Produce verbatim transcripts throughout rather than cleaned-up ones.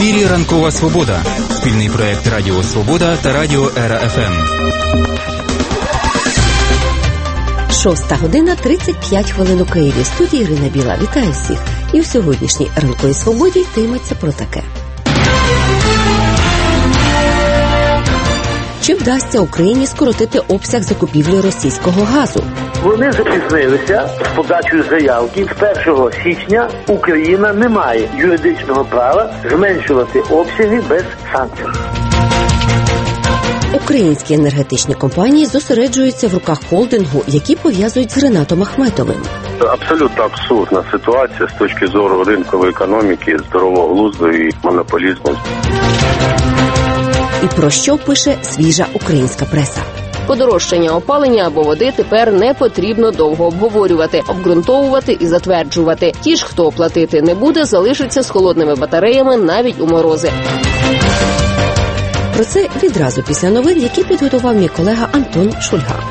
ефірі «Ранкова Свобода» – спільний проєкт Радіо Свобода та Радіо Ера Еф Ем. Шоста година тридцять п'ять хвилин у Києві. В студії Ірина Біла. Вітаю всіх. І в сьогоднішній «Ранковій Свободі» йтиметься про таке. Чи вдасться Україні скоротити обсяг закупівлі російського газу? Вони запізнилися з подачою заявки. З першого січня Україна не має юридичного права зменшувати обсяги без санкцій. Українські енергетичні компанії зосереджуються в руках холдингу, які пов'язують з Ринатом Ахметовим. Абсолютно абсурдна ситуація з точки зору ринкової економіки, здорового глузду і монополізму. І про що пише свіжа українська преса? Подорожчання опалення або води тепер не потрібно довго обговорювати, обґрунтовувати і затверджувати. Ті ж, хто платити не буде, залишаться з холодними батареями навіть у морози. Про це відразу після новин, які підготував мій колега Антон Шульга.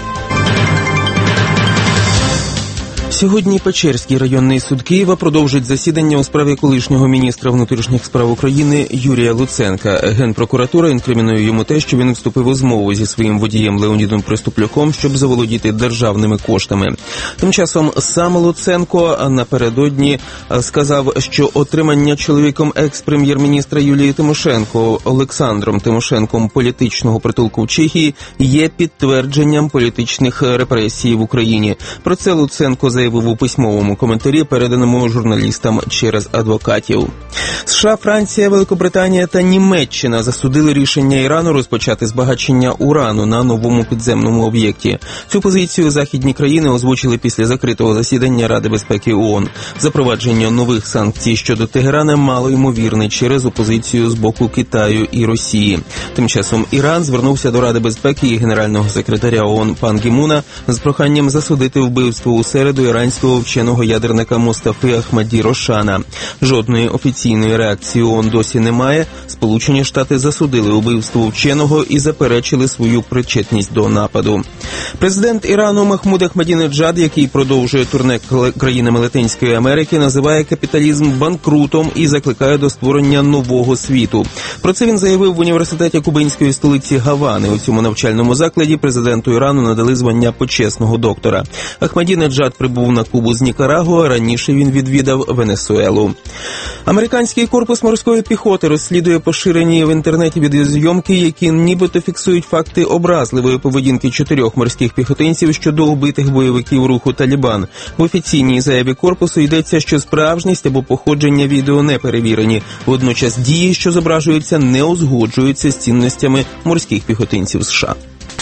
Сьогодні Печерський районний суд Києва продовжить засідання у справі колишнього міністра внутрішніх справ України Юрія Луценка. Генпрокуратура інкримінує йому те, що він вступив у змову зі своїм водієм Леонідом Приступляком, щоб заволодіти державними коштами. Тим часом сам Луценко напередодні сказав, що отримання чоловіком екс-прем'єр-міністра Юлії Тимошенко Олександром Тимошенком політичного притулку в Чехії є підтвердженням політичних репресій в Україні. Про це Луценко заявив у письмовому коментарі, переданому журналістам через адвокатів. США, Франція, Великобританія та Німеччина засудили рішення Ірану розпочати збагачення урану на новому підземному об'єкті. Цю позицію західні країни озвучили після закритого засідання Ради безпеки ООН. Запровадження нових санкцій щодо Тегерана мало ймовірне через опозицію з боку Китаю і Росії. Тим часом Іран звернувся до Ради безпеки і генерального секретаря ООН Пан Гі Муна з проханням засудити вбивство у середу іранського вченого ядерника Мустафи Ахмаді Рошана. Жодної офіційної реакції ООН досі немає. Сполучені Штати засудили вбивство вченого і заперечили свою причетність до нападу. Президент Ірану Махмуд Ахмадінеджад, який продовжує турне країнами Латинської Америки, називає капіталізм банкрутом і закликає до створення нового світу. Про це він заявив в університеті кубинської столиці Гавани. У цьому навчальному закладі президенту Ірану надали звання почесного доктора. Ахмадінеджад прибув на Кубу з Нікарагуа, раніше він відвідав Венесуелу. Американський корпус морської піхоти розслідує поширені в інтернеті відеозйомки, які нібито фіксують факти образливої поведінки чотирьох морських піхотинців щодо убитих бойовиків руху «Талібан». В офіційній заяві корпусу йдеться, що справжність або походження відео не перевірені. Водночас дії, що зображуються, не узгоджуються з цінностями морських піхотинців США.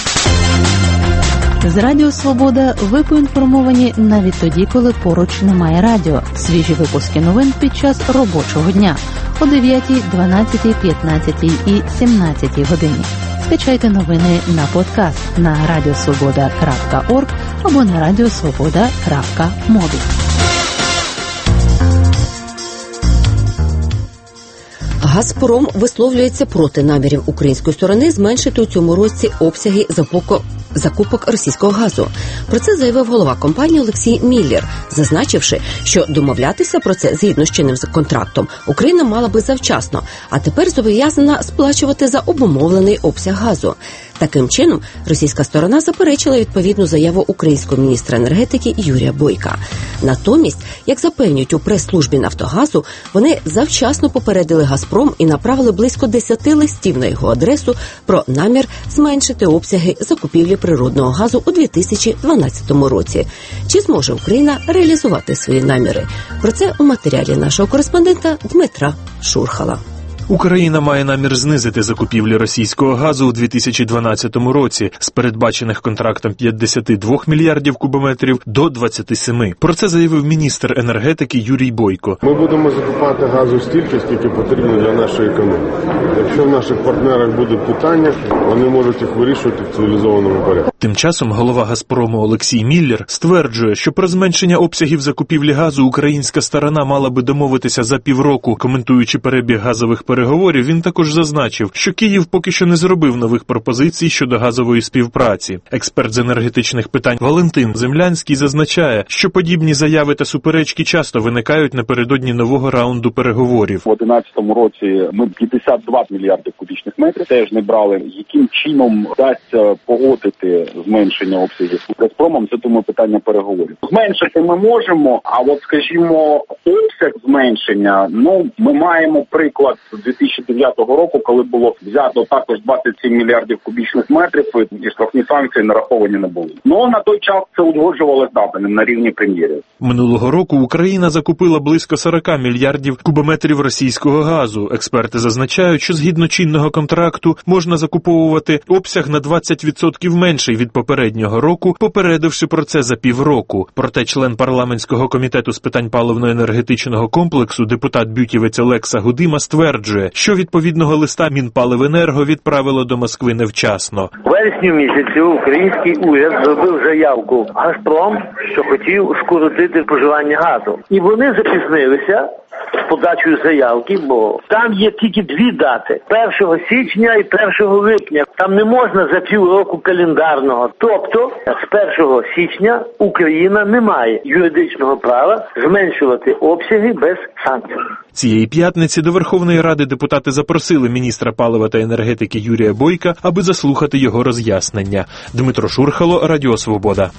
З Радіо Свобода ви поінформовані навіть тоді, коли поруч немає радіо. Свіжі випуски новин під час робочого дня о дев'ятій, дванадцятій, п'ятнадцятій і сімнадцятій годині. Скачайте новини на подкаст на радіосвобода крапка орг або на радіосвобода крапка мобі. «Газпром» висловлюється проти намірів української сторони зменшити у цьому році обсяги закупок російського газу. Про це заявив голова компанії Олексій Міллер, зазначивши, що домовлятися про це згідно з чинним контрактом Україна мала би завчасно, а тепер зобов'язана сплачувати за обумовлений обсяг газу. Таким чином, російська сторона заперечила відповідну заяву українського міністра енергетики Юрія Бойка. Натомість, як запевнюють у прес-службі «Нафтогазу», вони завчасно попередили «Газпром» і направили близько десяти листів на його адресу про намір зменшити обсяги закупівлі природного газу у дві тисячі дванадцятому році. Чи зможе Україна реалізувати свої наміри? Про це у матеріалі нашого кореспондента Дмитра Шурхала. Україна має намір знизити закупівлі російського газу у дві тисячі дванадцятому році з передбачених контрактом п'ятдесят два мільярдів кубометрів до двадцять сім. Про це заявив міністр енергетики Юрій Бойко. Ми будемо закупати газу стільки, скільки потрібно для нашої економіки. Якщо в наших партнерах будуть питання, вони можуть їх вирішувати в цивілізованому порядку. Тим часом голова «Газпрому» Олексій Міллер стверджує, що про зменшення обсягів закупівлі газу українська сторона мала би домовитися за півроку, коментуючи перебіг газових переговорів переговорів він також зазначив, що Київ поки що не зробив нових пропозицій щодо газової співпраці. Експерт з енергетичних питань Валентин Землянський зазначає, що подібні заяви та суперечки часто виникають напередодні нового раунду переговорів. У дві тисячі одинадцятому році ми п'ятдесят два мільярди кубічних метрів теж не брали. Яким чином вдасться погодити зменшення обсягів з Газпромом, це тому питання переговорів. Зменшити ми можемо, а от, скажімо, обсяг зменшення, ну, ми маємо приклад з дві тисячі дев'ятого року, коли було взято також двадцять сім мільярдів кубічних метрів, і штрафні санкції нараховані не були. Ну, на той час це узгоджувалося Дабиним на рівні прем'єрів. Минулого року Україна закупила близько сорок мільярдів кубометрів російського газу. Експерти зазначають, що згідно чинного контракту можна закуповувати обсяг на двадцять відсотків менший від попереднього року, попередивши про це за півроку. Проте член парламентського комітету з питань паливно-енергетичного комплексу, депутат Бютівець Олекса Гудима, стверджує, що відповідного листа Мінпаливенерго відправило до Москви невчасно. У вересні місяці український уряд зробив заявку «Газпром», що хотів скоротити споживання газу. І вони запізнилися з подачею заявки, бо там є тільки дві дати – першого січня і першого липня. Там не можна за півроку календарного. Тобто з першого січня Україна не має юридичного права зменшувати обсяги без санкцій. Цієї п'ятниці до Верховної Ради депутати запросили міністра палива та енергетики Юрія Бойка, аби заслухати його роз'яснення. Дмитро Шурхало, Радіо Свобода.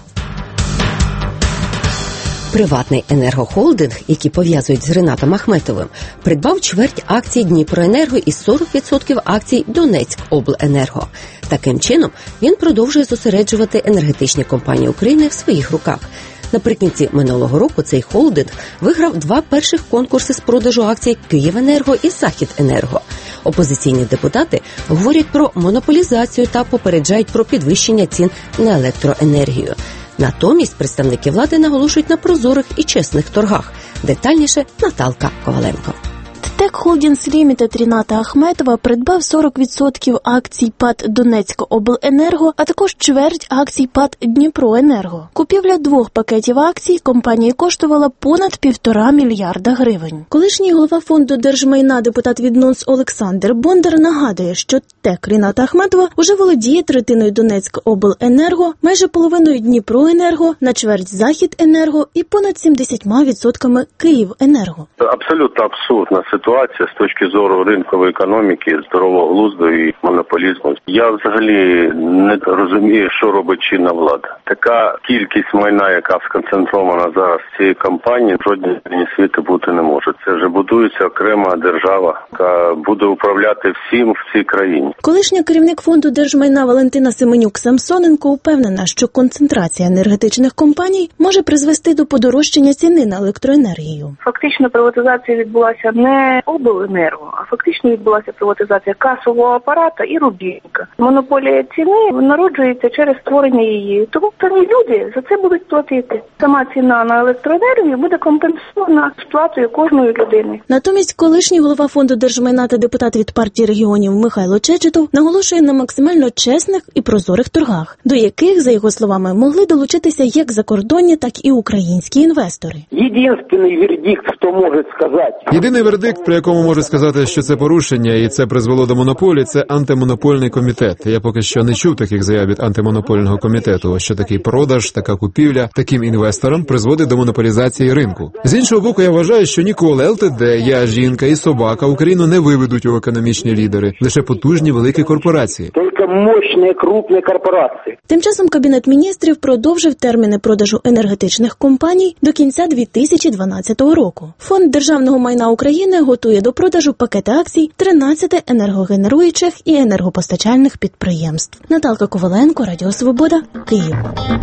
Приватний енергохолдинг, який пов'язують з Ринатом Ахметовим, придбав чверть акцій Дніпроенерго і сорок відсотків акцій Донецькобленерго. Таким чином, він продовжує зосереджувати енергетичні компанії України в своїх руках. Наприкінці минулого року цей холдинг виграв два перших конкурси з продажу акцій Київенерго і Західенерго. Опозиційні депутати говорять про монополізацію та попереджають про підвищення цін на електроенергію. Натомість представники влади наголошують на прозорих і чесних торгах. Детальніше Наталка Коваленко. ТЕК Холдінгс Лімітед Ріната Ахметова придбав сорок відсотків акцій ПАТ Донецькобленерго, а також чверть акцій ПАТ Дніпроенерго. Купівля двох пакетів акцій компанії коштувала понад півтора мільярда гривень. Колишній голова фонду держмайна депутат від НОНС Олександр Бондар нагадує, що ТЕК Ріната Ахметова уже володіє третиною Донецькобленерго, майже половиною Дніпроенерго, на чверть Західенерго і понад сімдесятьма відсотками Київенерго. Абсолютно абсурдна ситуація з точки зору ринкової економіки, здорового глузду і монополізму. Я взагалі не розумію, що робить чинна влада. Така кількість майна, яка сконцентрована зараз в цій компанії, в жодній країні світу бути не може. Це вже будується окрема держава, яка буде управляти всім в цій країні. Колишня керівник фонду держмайна Валентина Семенюк-Самсоненко упевнена, що концентрація енергетичних компаній може призвести до подорожчання ціни на електроенергію. Фактично приватизація відбулася не обленерго, а фактично відбулася приватизація касового апарата і рубільника. Монополія ціни народжується через створення її. Тому самі люди за це будуть платити. Сама ціна на електроенергію буде компенсована сплатою кожної людини. Натомість колишній голова фонду держмайна та депутат від партії регіонів Михайло Чечетов наголошує на максимально чесних і прозорих торгах, до яких, за його словами, могли долучитися як закордонні, так і українські інвестори. Єдиний вердикт, хто може сказати. Єдиний вердикт, при якому можу сказати, що це порушення і це призвело до монополії, це антимонопольний комітет. Я поки що не чув таких заяв від антимонопольного комітету, що такий продаж, така купівля таким інвесторам призводить до монополізації ринку. З іншого боку, я вважаю, що ніколи ЛТД, я, жінка і собака Україну не виведуть у економічні лідери, лише потужні великі корпорації. Тільки мощні, крупні корпорації. Тим часом Кабінет міністрів продовжив терміни продажу енергетичних компаній до кінця дві тисячі дванадцятого року. Фонд державного майна України готує до продажу пакети акцій тринадцяти енергогенеруючих і енергопостачальних підприємств. Наталка Коваленко, Радіо Свобода, Київ.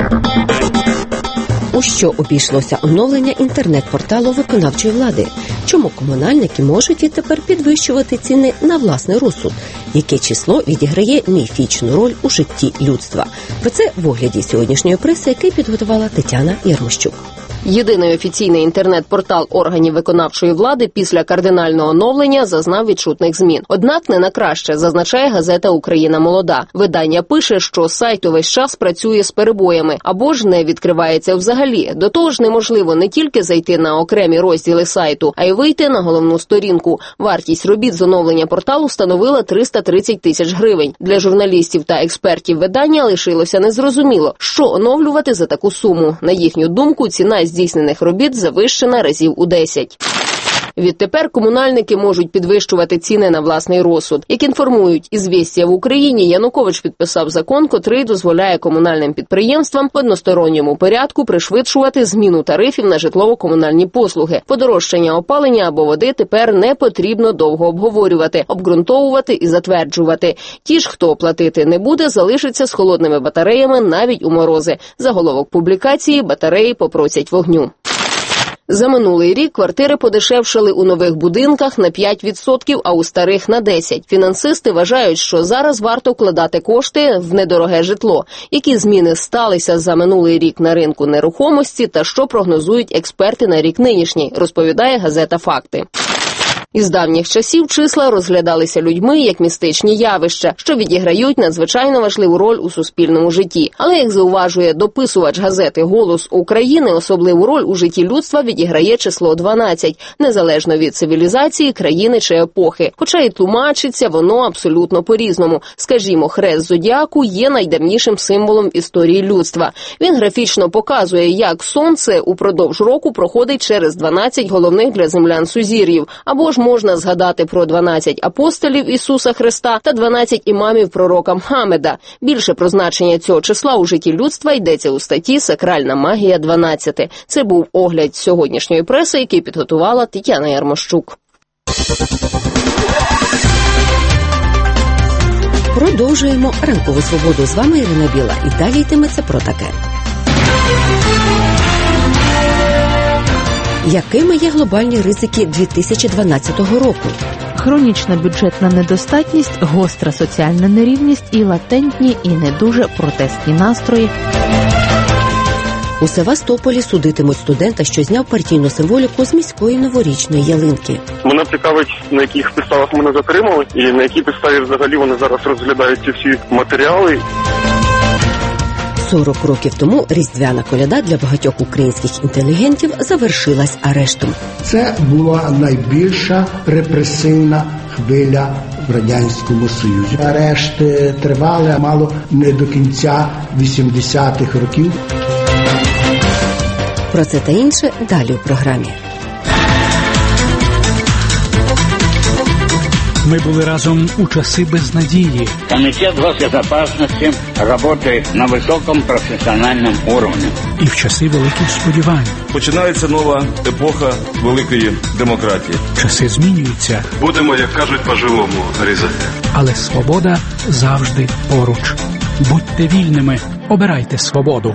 У що обійшлося оновлення інтернет-порталу виконавчої влади? Чому комунальники можуть відтепер підвищувати ціни на власний розсуд? Яке число відіграє міфічну роль у житті людства? Про це в огляді сьогоднішньої преси, який підготувала Тетяна Ярмощук. Єдиний офіційний інтернет-портал органів виконавчої влади після кардинального оновлення зазнав відчутних змін. Однак не на краще, зазначає газета «Україна молода». Видання пише, що сайт увесь час працює з перебоями або ж не відкривається взагалі. До того ж неможливо не тільки зайти на окремі розділи сайту, а й вийти на головну сторінку. Вартість робіт з оновлення порталу становила триста тридцять тисяч гривень. Для журналістів та експертів видання лишилося незрозуміло, що оновлювати за таку суму. На їхню думку, ціна здійснених робіт завищена разів у десять. Відтепер комунальники можуть підвищувати ціни на власний розсуд. Як інформують «Ізвістія» в Україні, Янукович підписав закон, котрий дозволяє комунальним підприємствам в односторонньому порядку пришвидшувати зміну тарифів на житлово-комунальні послуги. Подорожчання опалення або води тепер не потрібно довго обговорювати, обґрунтовувати і затверджувати. Ті ж, хто платити не буде, залишаться з холодними батареями навіть у морози. Заголовок публікації «Батареї попросять вогню». За минулий рік квартири подешевшали у нових будинках на п'ять відсотків, а у старих – на десять відсотків. Фінансисти вважають, що зараз варто вкладати кошти в недороге житло. Які зміни сталися за минулий рік на ринку нерухомості та що прогнозують експерти на рік нинішній, розповідає газета «Факти». Із давніх часів числа розглядалися людьми як містичні явища, що відіграють надзвичайно важливу роль у суспільному житті. Але, як зауважує дописувач газети «Голос України», особливу роль у житті людства відіграє число дванадцять, незалежно від цивілізації, країни чи епохи. Хоча і тлумачиться воно абсолютно по-різному. Скажімо, хрест зодіаку є найдавнішим символом історії людства. Він графічно показує, як сонце упродовж року проходить через дванадцять головних для землян сузір'їв, або ж можна згадати про дванадцять апостолів Ісуса Христа та дванадцять імамів пророка Мхаммеда. Більше про значення цього числа у житті людства йдеться у статті «Сакральна магія дванадцяти». Це був огляд сьогоднішньої преси, який підготувала Тетяна Ярмощук. Продовжуємо ранкову свободу. З вами Ірина Біла. І далі йтиметься про таке. Якими є глобальні ризики дві тисячі дванадцятого року? Хронічна бюджетна недостатність, гостра соціальна нерівність і латентні і не дуже протестні настрої. У Севастополі судитимуть студента, що зняв партійну символіку з міської новорічної ялинки. Мене цікавить, на яких підставах мене затримали і на якій підставі взагалі вони зараз розглядають ці всі матеріали. сорок років тому різдвяна коляда для багатьох українських інтелігентів завершилась арештом. Це була найбільша репресивна хвиля в Радянському Союзі. Арешти тривали мало не до кінця вісімдесятих років. Про це та інше далі у програмі. Мы были разом у часы безнадеги. Комитет госбезопасности работает на высоком профессиональном уровне. І в часи великих сподівань. Починається нова епоха великої демократії. Часи змінюються. Будемо, як кажуть, по-живому різати. Але свобода завжди поруч. Будьте вільними, обирайте свободу.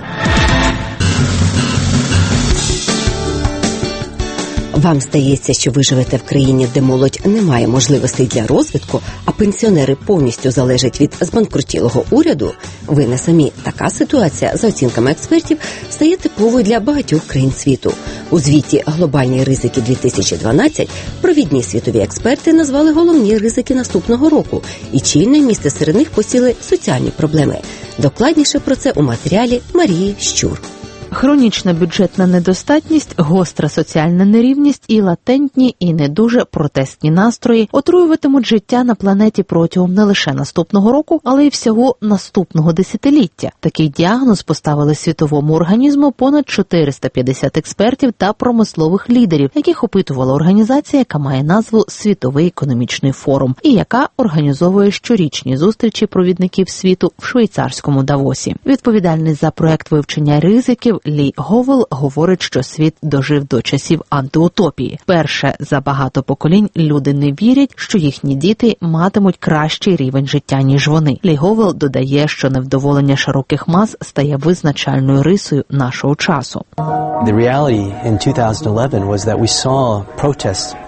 Вам здається, що ви живете в країні, де молодь не має можливостей для розвитку, а пенсіонери повністю залежать від збанкрутілого уряду? Ви не самі. Така ситуація, за оцінками експертів, стає типовою для багатьох країн світу. У звіті «Глобальні ризики дві тисячі дванадцять» провідні світові експерти назвали головні ризики наступного року, і чільне місце серед них посіли соціальні проблеми. Докладніше про це у матеріалі Марії Щур. Хронічна бюджетна недостатність, гостра соціальна нерівність і латентні і не дуже протестні настрої отруюватимуть життя на планеті протягом не лише наступного року, але й всього наступного десятиліття. Такий діагноз поставили світовому організму понад чотириста п'ятдесят експертів та промислових лідерів, яких опитувала організація, яка має назву «Світовий економічний форум» і яка організовує щорічні зустрічі провідників світу в швейцарському Давосі. Відповідальний за проект вивчення ризиків Лі Говел говорить, що світ дожив до часів антиутопії. Перше за багато поколінь люди не вірять, що їхні діти матимуть кращий рівень життя, ніж вони. Лі Говел додає, що невдоволення широких мас стає визначальною рисою нашого часу. The reality in two thousand eleven was that we saw protests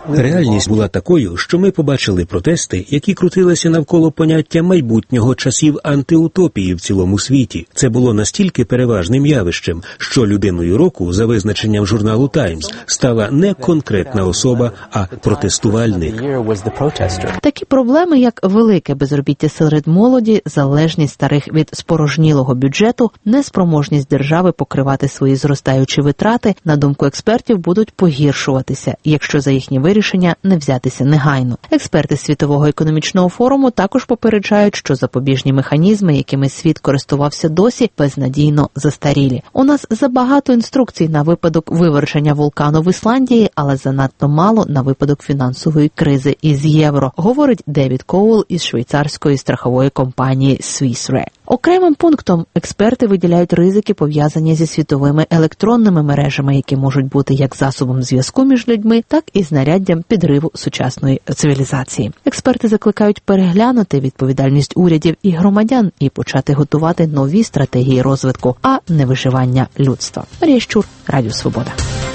Реальність була такою, що ми побачили протести, які крутилися навколо поняття майбутнього часів антиутопії в цілому світі. Це було настільки переважним явищем, що людиною року, за визначенням журналу «Таймс», стала не конкретна особа, а протестувальник. Такі проблеми, як велике безробіття серед молоді, залежність старих від спорожнілого бюджету, неспроможність держави покривати свої зростаючі витрати, на думку експертів, будуть погіршуватися, якщо за їхні вирішення не взятися негайно. Експерти Світового економічного форуму також попереджають, що запобіжні механізми, якими світ користувався досі, безнадійно застарілі. У нас забагато інструкцій на випадок вивершення вулкану в Ісландії, але занадто мало на випадок фінансової кризи із євро, говорить Девід Коул із швейцарської страхової компанії Swiss Re. Окремим пунктом експерти виділяють ризики, пов'язані зі світовими електронними мережами, які можуть бути як засобом зв'язку між людьми, так і знаряддям підриву сучасної цивілізації. Експерти закликають переглянути відповідальність урядів і громадян і почати готувати нові стратегії розвитку, а не виживання людства. Марія Щур, Радіо Свобода.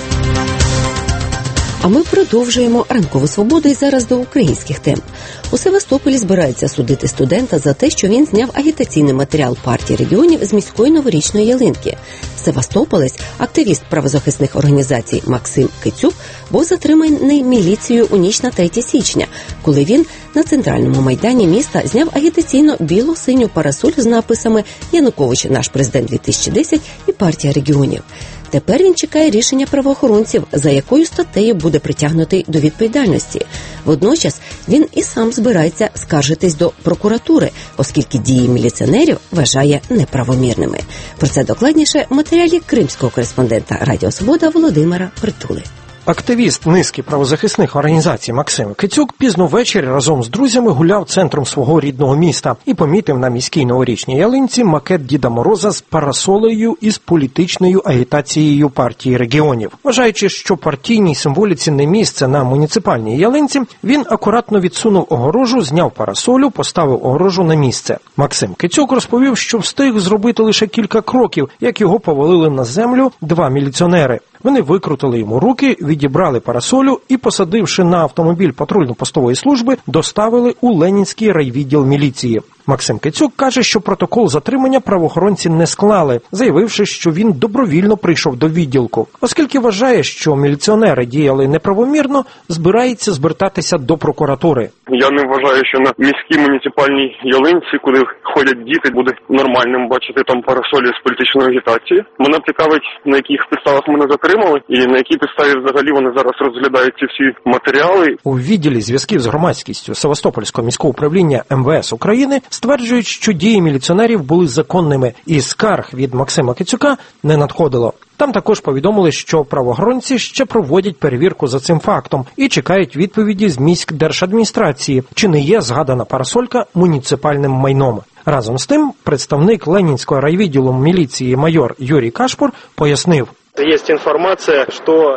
А ми продовжуємо ранкову свободу і зараз до українських тем. У Севастополі збираються судити студента за те, що він зняв агітаційний матеріал партії регіонів з міської новорічної ялинки. Севастополець, активіст правозахисних організацій Максим Кицюк, був затриманий міліцією у ніч на третє січня, коли він на центральному майдані міста зняв агітаційно біло-синю парасоль з написами «Янукович – наш президент дві тисячі десять» і «Партія регіонів». Тепер він чекає рішення правоохоронців, за якою статтею буде притягнутий до відповідальності. Водночас він і сам збирається скаржитись до прокуратури, оскільки дії міліціонерів вважає неправомірними. Про це докладніше в матеріалі кримського кореспондента Радіо Свобода Володимира Притули. Активіст низки правозахисних організацій Максим Кицюк пізно ввечері разом з друзями гуляв центром свого рідного міста і помітив на міській новорічній ялинці макет Діда Мороза з парасолею із політичною агітацією партії регіонів. Вважаючи, що партійній символіці не місце на муніципальній ялинці, він акуратно відсунув огорожу, зняв парасолю, поставив огорожу на місце. Максим Кицюк розповів, що встиг зробити лише кілька кроків, як його повалили на землю два міліціонери. Вони викрутили йому руки, відібрали парасолю і, посадивши на автомобіль патрульно-постової служби, доставили у Ленінський райвідділ міліції. Максим Кицюк каже, що протокол затримання правоохоронці не склали, заявивши, що він добровільно прийшов до відділку. Оскільки вважає, що міліціонери діяли неправомірно, збирається звертатися до прокуратури. Я не вважаю, що на міській муніципальній ялинці, куди ходять діти, буде нормальним бачити там парасолі з політичної агітації. Мене цікавить, на яких підставах мене затримали і на якій підставі взагалі вони зараз розглядають ці всі матеріали. У відділі зв'язків з громадськістю Севастопольського міського управління ем ве ес України стверджують, що дії міліціонерів були законними і скарг від Максима Кицюка не надходило. Там також повідомили, що правоохоронці ще проводять перевірку за цим фактом і чекають відповіді з міськдержадміністрації, чи не є згадана парасолька муніципальним майном. Разом з тим, представник Ленінського райвідділу міліції майор Юрій Кашпур пояснив. Є інформація, що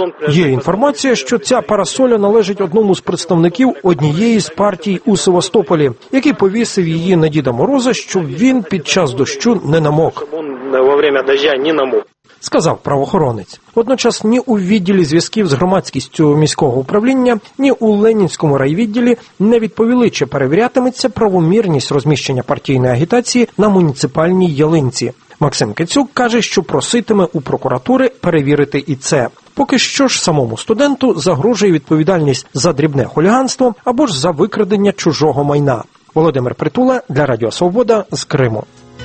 Є інформація, що ця парасоля належить одному з представників однієї з партій у Севастополі, який повісив її на Діда Мороза, щоб він під час дощу не намок. Во время дождя не намок. Сказав правоохоронець. Водночас ні у відділі зв'язків з громадськістю міського управління, ні у Ленінському райвідділі не відповіли, чи перевірятиметься правомірність розміщення партійної агітації на муніципальній ялинці. Максим Кицюк каже, що проситиме у прокуратури перевірити і це. Поки що ж самому студенту загрожує відповідальність за дрібне хуліганство або ж за викрадення чужого майна. Володимир Притула для Радіо Свобода з Криму.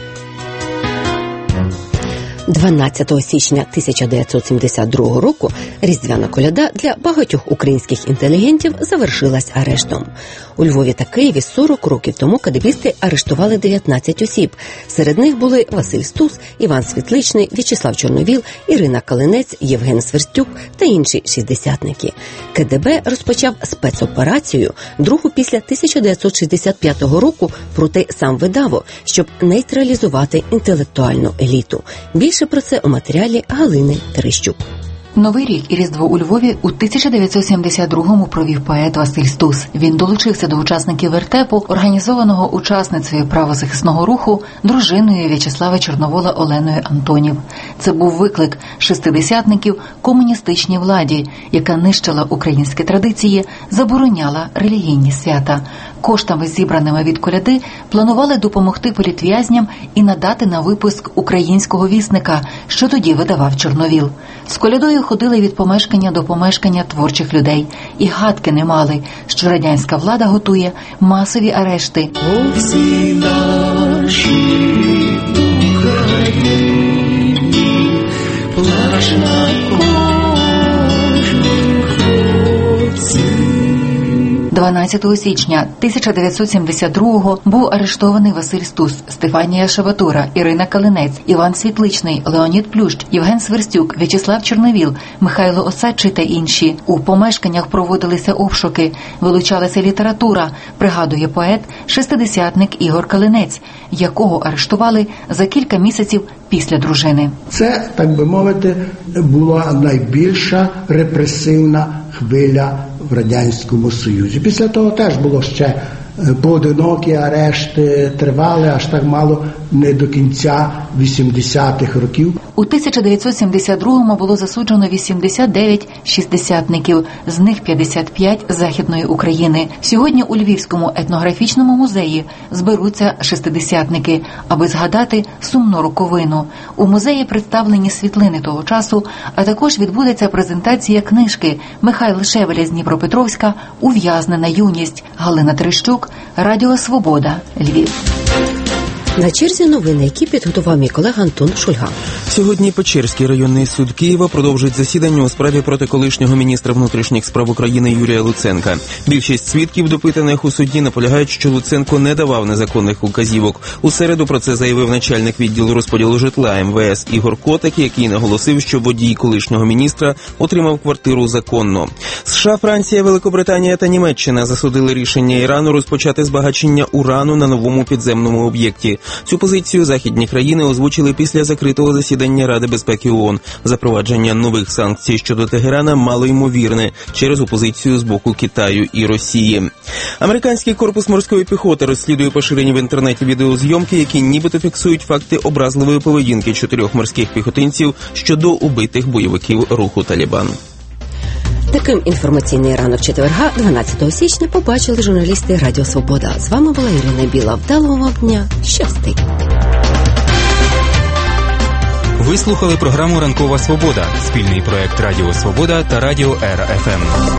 дванадцятого січня тисяча дев'ятсот сімдесят другого року різдвяна коляда для багатьох українських інтелігентів завершилась арештом. У Львові та Києві сорок років тому кадебісти арештували дев'ятнадцять осіб. Серед них були Василь Стус, Іван Світличний, В'ячеслав Чорновіл, Ірина Калинець, Євген Сверстюк та інші шістдесятники. ка де бе розпочав спецоперацію, другу після тисяча дев'ятсот шістдесят п'ятого року проти самвидаву, щоб нейтралізувати інтелектуальну еліту. Більше про це у матеріалі Галини Терещук. Новий рік і Різдво у Львові у тисяча дев'ятсот сімдесят другому провів поет Василь Стус. Він долучився до учасників вертепу, організованого учасницею правозахисного руху, дружиною В'ячеслава Чорновола Оленою Антонів. Це був виклик шестидесятників комуністичній владі, яка нищила українські традиції, забороняла релігійні свята. Коштами, зібраними від коляди, планували допомогти політв'язням і надати на випуск українського вісника, що тоді видавав Чорновіл. З колядою ходили від помешкання до помешкання творчих людей. І гадки не мали, що радянська влада готує масові арешти. О всій нашій Україні плач на кожній хлопці. дванадцятого січня тисяча дев'ятсот сімдесят другого був арештований Василь Стус, Стефанія Шабатура, Ірина Калинець, Іван Світличний, Леонід Плющ, Євген Сверстюк, В'ячеслав Чорновіл, Михайло Осадчий та інші. У помешканнях проводилися обшуки, вилучалася література, пригадує поет, шестидесятник Ігор Калинець, якого арештували за кілька місяців після дружини. Це, так би мовити, була найбільша репресивна хвиля в Радянському Союзі. Після того теж було ще поодинокі арешти, тривали аж так мало не до кінця вісімдесятих років. У тисяча дев'ятсот сімдесят другому було засуджено вісімдесят дев'ять шістдесятників, з них п'ятдесят п'ять з Західної України. Сьогодні у Львівському етнографічному музеї зберуться шестидесятники, аби згадати сумну роковину. У музеї представлені світлини того часу, а також відбудеться презентація книжки Михайла Шевеля з Дніпропетровська «Ув'язнена юність». Галина Терещук, Радіо Свобода, Львів. На черзі новини, які підготував мій колега Антон Шульга. Сьогодні Печерський районний суд Києва продовжить засідання у справі проти колишнього міністра внутрішніх справ України Юрія Луценка. Більшість свідків, допитаних у суді, наполягають, що Луценко не давав незаконних указівок. У середу про це заявив начальник відділу розподілу житла ем ве ес Ігор Котик, який наголосив, що водій колишнього міністра отримав квартиру законно. США, Франція, Великобританія та Німеччина засудили рішення Ірану розпочати збагачення урану на новому підземному об'єкті. Цю позицію західні країни озвучили після закритого засідання Ради безпеки ООН. Запровадження нових санкцій щодо Тегерана мало ймовірне через опозицію з боку Китаю і Росії. Американський корпус морської піхоти розслідує поширені в інтернеті відеозйомки, які нібито фіксують факти образливої поведінки чотирьох морських піхотинців щодо убитих бойовиків руху «Талібан». Таким інформаційний ранок четверга, дванадцятого січня, побачили журналісти Радіо Свобода. З вами була Ірина Біла. Вдалого вам дня. Щасти! Ви слухали програму «Ранкова Свобода» – спільний проект Радіо Свобода та Радіо Ера еф ем.